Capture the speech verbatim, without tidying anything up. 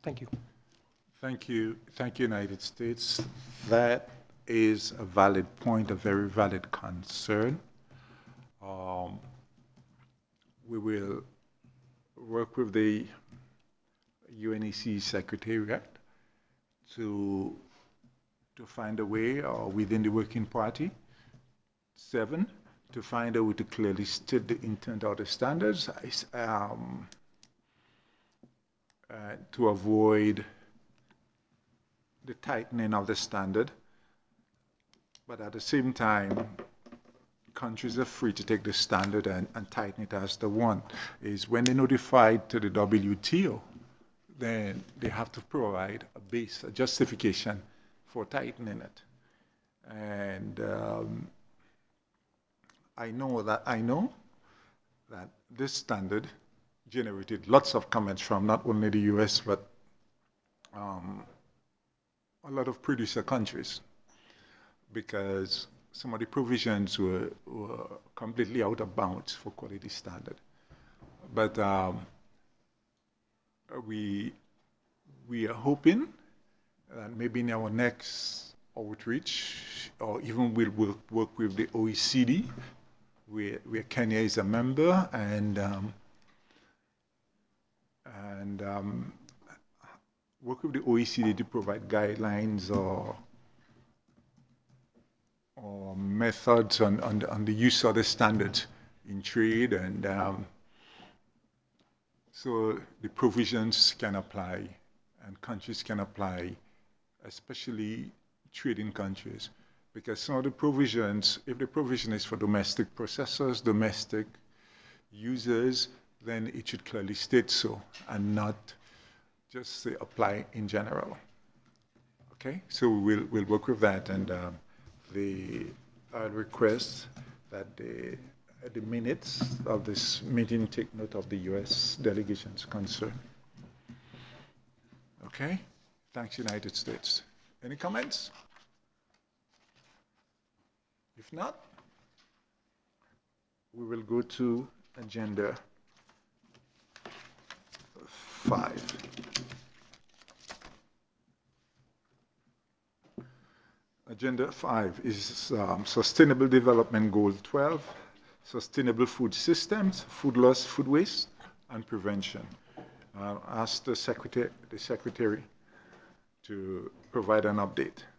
Thank you. Thank you. Thank you, United States. That is a valid point, a very valid concern. Um, we will work with the U N E C Secretariat to to find a way, or within the Working Party, seven, to find a way to clearly state the intent of the standards, um, uh, to avoid the tightening of the standard. But at the same time, countries are free to take the standard and, and tighten it as they want. Is when they notify to the W T O, then they have to provide a base, a justification for tightening it. And um, I know that I know that this standard generated lots of comments from not only the U S but um, a lot of producer countries, because some of the provisions were, were completely out of bounds for quality standard. But um, we we are hoping that maybe in our next outreach, or even we'll work, work with the O E C D, where, where Kenya is a member, and um, and um, work with the O E C D to provide guidelines or or methods on, on, the, on the use of the standards in trade, and um, so the provisions can apply and countries can apply, especially trading countries. Because some of the provisions, if the provision is for domestic processors, domestic users, then it should clearly state so and not just say apply in general. Okay, so we'll, we'll work with that, and um, the uh, request that the, uh, the minutes of this meeting take note of the U S delegation's concern. Okay, thanks, United States. Any comments? If not, we will go to agenda five. Agenda five is um, Sustainable Development Goal twelve, Sustainable Food Systems, Food Loss, Food Waste, and Prevention. Uh, ask the secretary, the secretary to provide an update.